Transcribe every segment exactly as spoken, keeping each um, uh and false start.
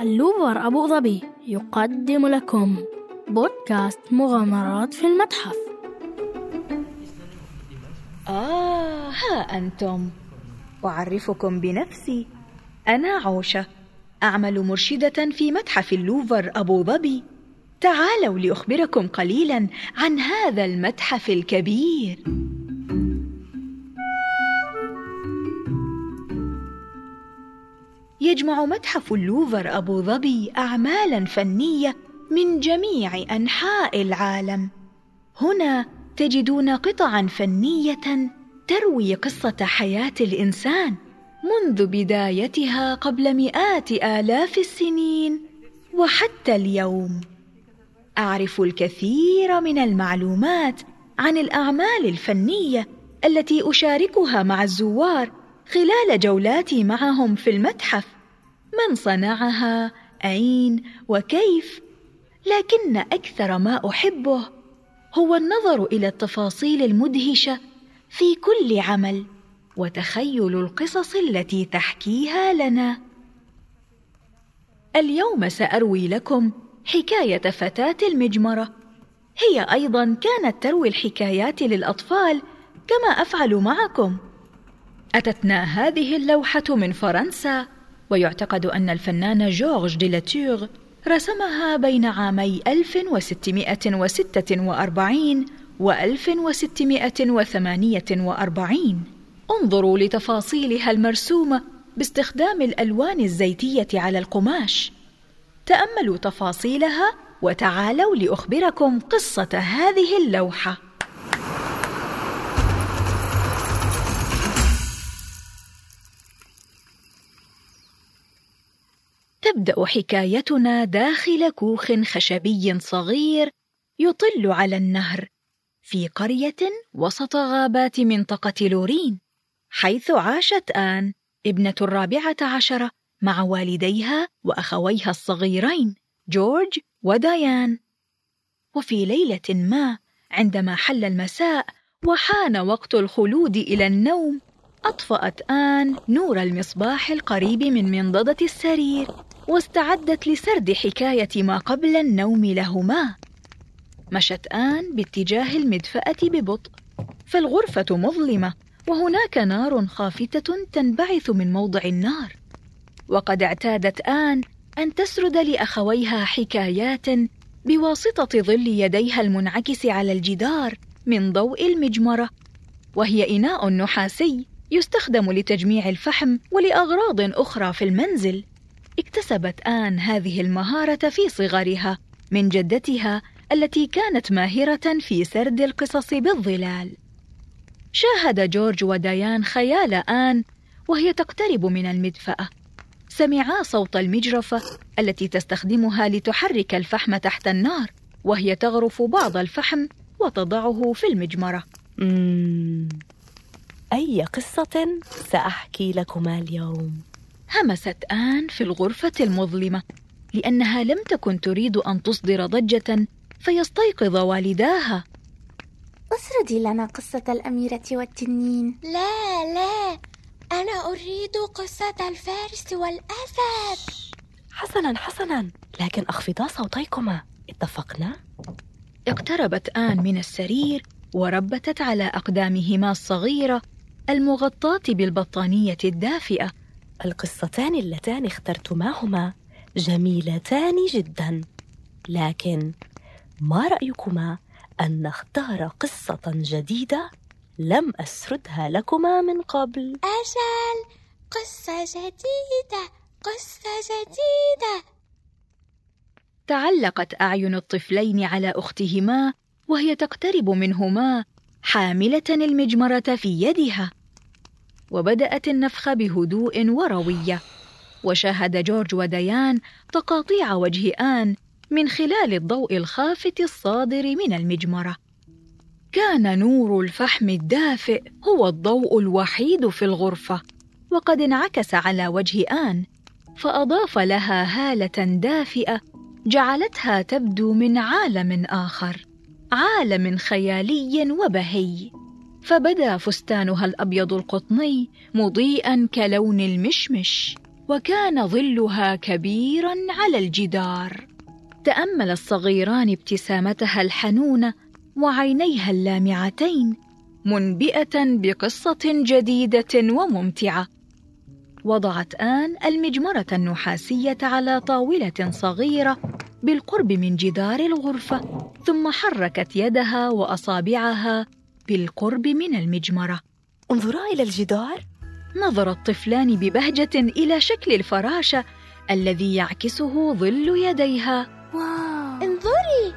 اللوفر أبو ظبي يقدم لكم بودكاست مغامرات في المتحف. آه ها أنتم، أعرفكم بنفسي. أنا عوشة، أعمل مرشدة في متحف اللوفر أبو ظبي. تعالوا لأخبركم قليلا عن هذا المتحف الكبير. يجمع متحف اللوفر أبو ظبي أعمالاً فنية من جميع أنحاء العالم. هنا تجدون قطعاً فنية تروي قصة حياة الإنسان منذ بدايتها قبل مئات آلاف السنين وحتى اليوم. أعرف الكثير من المعلومات عن الأعمال الفنية التي أشاركها مع الزوار خلال جولاتي معهم في المتحف، من صنعها، أين، وكيف. لكن أكثر ما أحبه هو النظر إلى التفاصيل المدهشة في كل عمل وتخيل القصص التي تحكيها لنا. اليوم سأروي لكم حكاية فتاة المجمرة. هي أيضا كانت تروي الحكايات للأطفال كما أفعل معكم. أتتنا هذه اللوحة من فرنسا، ويعتقد أن الفنان جورج دي لاتور رسمها بين عامي ألف وستمائة وستة وأربعين و ألف وستمائة وثمانية وأربعين. انظروا لتفاصيلها المرسومة باستخدام الألوان الزيتية على القماش. تأملوا تفاصيلها وتعالوا لأخبركم قصة هذه اللوحة. تبدأ حكايتنا داخل كوخ خشبي صغير يطل على النهر في قرية وسط غابات منطقة لورين، حيث عاشت آن ابنة الرابعة عشرة مع والديها وأخويها الصغيرين جورج وديان. وفي ليلة ما عندما حل المساء وحان وقت الخلود إلى النوم، أطفأت آن نور المصباح القريب من منضدة السرير واستعدت لسرد حكاية ما قبل النوم لهما. مشت آن باتجاه المدفأة ببطء، فالغرفة مظلمة وهناك نار خافتة تنبعث من موضع النار. وقد اعتادت آن أن تسرد لأخويها حكايات بواسطة ظل يديها المنعكس على الجدار من ضوء المجمرة، وهي إناء نحاسي يستخدم لتجميع الفحم ولأغراض أخرى في المنزل. اكتسبت آن هذه المهارة في صغرها من جدتها التي كانت ماهرة في سرد القصص بالظلال. شاهد جورج وديان خيال آن وهي تقترب من المدفأة. سمعا صوت المجرفة التي تستخدمها لتحرك الفحم تحت النار، وهي تغرف بعض الفحم وتضعه في المجمرة. مم. أي قصة سأحكي لكما اليوم؟ همست آن في الغرفة المظلمة لأنها لم تكن تريد أن تصدر ضجة فيستيقظ والداها. أسردي لنا قصة الأميرة والتنين. لا لا، أنا أريد قصة الفارس والأسد. حسناً حسناً، لكن أخفضا صوتيكما، اتفقنا؟ اقتربت آن من السرير وربتت على أقدامهما الصغيرة المغطاة بالبطانية الدافئة. القصتان اللتان اخترتماهما جميلتان جداً، لكن ما رأيكما أن نختار قصة جديدة لم أسردها لكما من قبل؟ أجل، قصة جديدة، قصة جديدة. تعلقت أعين الطفلين على أختهما وهي تقترب منهما حاملة المجمرة في يدها. وبدأت النفخ بهدوء وروية، وشاهد جورج وديان تقاطيع وجه آن من خلال الضوء الخافت الصادر من المجمرة. كان نور الفحم الدافئ هو الضوء الوحيد في الغرفة، وقد انعكس على وجه آن فأضاف لها هالة دافئة جعلتها تبدو من عالم آخر، عالم خيالي وبهي. فبدا فستانها الأبيض القطني مضيئا كلون المشمش، وكان ظلها كبيراً على الجدار. تأمل الصغيران ابتسامتها الحنونة وعينيها اللامعتين، منبئة بقصة جديدة وممتعة. وضعت آن المجمرة النحاسية على طاولة صغيرة بالقرب من جدار الغرفة، ثم حركت يدها وأصابعها بالقرب من المجمرة. انظرا إلى الجدار. نظر الطفلان ببهجة إلى شكل الفراشة الذي يعكسه ظل يديها. واو، انظري.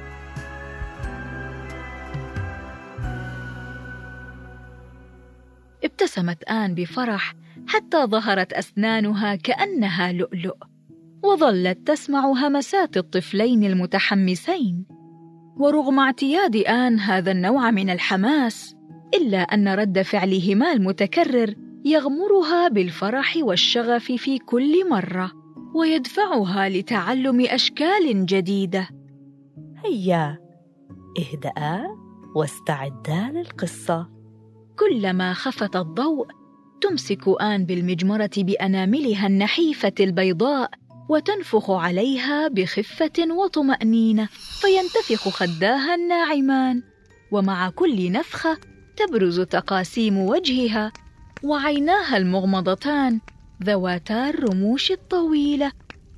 ابتسمت آن بفرح حتى ظهرت أسنانها كأنها لؤلؤ، وظلت تسمع همسات الطفلين المتحمسين. ورغم اعتياد آن هذا النوع من الحماس، إلا أن رد فعلهما المتكرر يغمرها بالفرح والشغف في كل مرة، ويدفعها لتعلم أشكال جديدة. هيا اهدأ واستعدا للقصة. كلما خفت الضوء تمسك آن بالمجمرة بأناملها النحيفة البيضاء وتنفخ عليها بخفة وطمأنينة، فينتفخ خداها الناعمان، ومع كل نفخة تبرز تقاسيم وجهها وعيناها المغمضتان ذواتا الرموش الطويلة.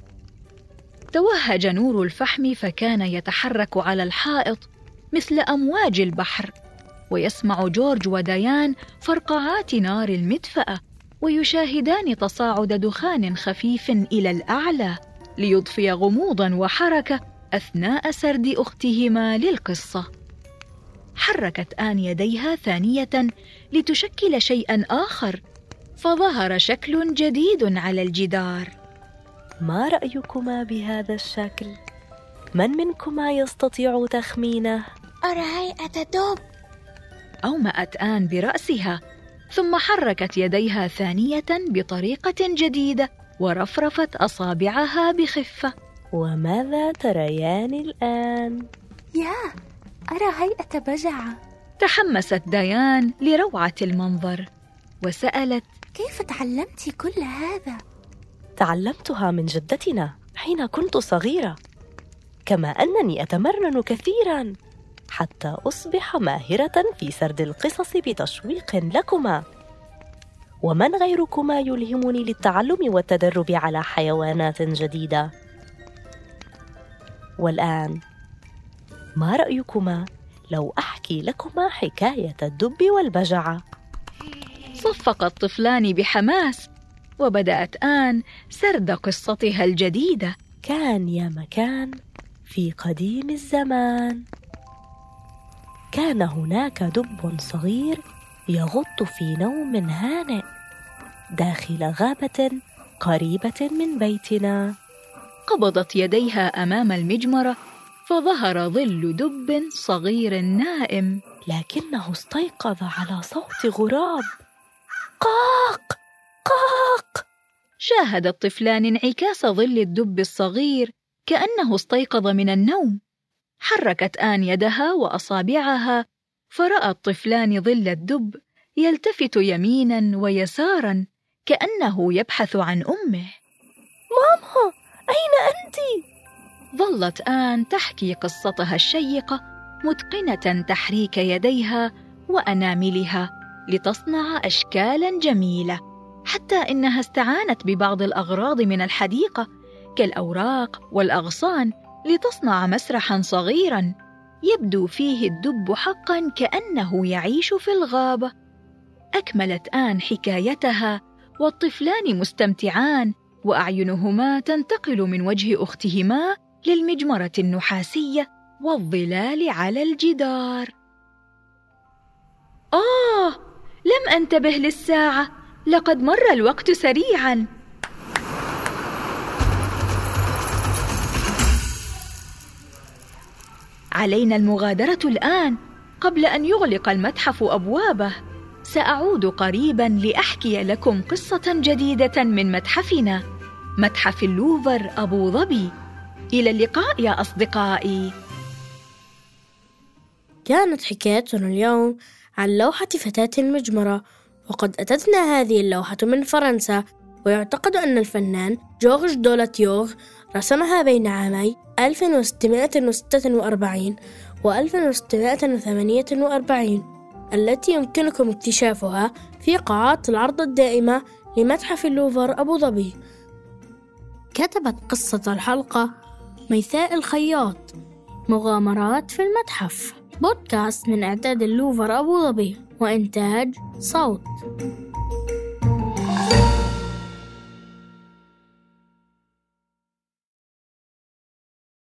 توهج نور الفحم فكان يتحرك على الحائط مثل أمواج البحر، ويسمع جورج وديان فرقعات نار المدفأة، ويشاهدان تصاعد دخان خفيف إلى الأعلى ليضفي غموضاً وحركة أثناء سرد أختهما للقصة. حركت آن يديها ثانية لتشكل شيئاً آخر، فظهر شكل جديد على الجدار. ما رأيكما بهذا الشكل؟ من منكما يستطيع تخمينه؟ أرى هيئة دب. أومأت آن برأسها، ثم حركت يديها ثانية بطريقة جديدة ورفرفت أصابعها بخفة. وماذا تريان الآن؟ يا أرى هيئة بجعة. تحمست ديان لروعة المنظر وسألت: كيف تعلمت كل هذا؟ تعلمتها من جدتنا حين كنت صغيرة، كما أنني أتمرن كثيراً حتى أصبح ماهرة في سرد القصص بتشويق لكما. ومن غيركما يلهمني للتعلم والتدرب على حيوانات جديدة؟ والآن ما رأيكما لو أحكي لكما حكاية الدب والبجعة؟ صفق الطفلان بحماس، وبدأت آن سرد قصتها الجديدة. كان يا مكان في قديم الزمان، كان هناك دب صغير يغط في نوم هانئ داخل غابة قريبة من بيتنا. قبضت يديها أمام المجمرة فظهر ظل دب صغير نائم، لكنه استيقظ على صوت غراب. قاق قاق. شاهد الطفلان انعكاس ظل الدب الصغير كأنه استيقظ من النوم. حركت آن يدها وأصابعها، فرأى الطفلان ظل الدب يلتفت يميناً ويساراً كأنه يبحث عن أمه. ماما، أين أنتِ؟ ظلت آن تحكي قصتها الشيقة متقنة تحريك يديها وأناملها لتصنع أشكالاً جميلة، حتى إنها استعانت ببعض الأغراض من الحديقة كالأوراق والأغصان لتصنع مسرحاً صغيراً يبدو فيه الدب حقاً كأنه يعيش في الغابة. أكملت آن حكايتها والطفلان مستمتعان، وأعينهما تنتقل من وجه أختهما للمجمرة النحاسية والظلال على الجدار. آه، لم أنتبه للساعة، لقد مر الوقت سريعاً. علينا المغادرة الآن قبل أن يغلق المتحف أبوابه. سأعود قريباً لأحكي لكم قصة جديدة من متحفنا، متحف اللوفر أبو ظبي. إلى اللقاء يا أصدقائي. كانت حكايتنا اليوم عن لوحة فتاة المجمرة، وقد أتتنا هذه اللوحة من فرنسا ويعتقد أن الفنان جورج دولاتيوغ رسمها بين عامي ألف وستمائة وستة وأربعين و ألف وستمائة وثمانية وأربعين، التي يمكنكم اكتشافها في قاعات العرض الدائمة لمتحف اللوفر أبو ظبي. كتبت قصة الحلقة ميثاء الخياط. مغامرات في المتحف، بودكاست من إعداد اللوفر أبو ظبي وإنتاج صوت.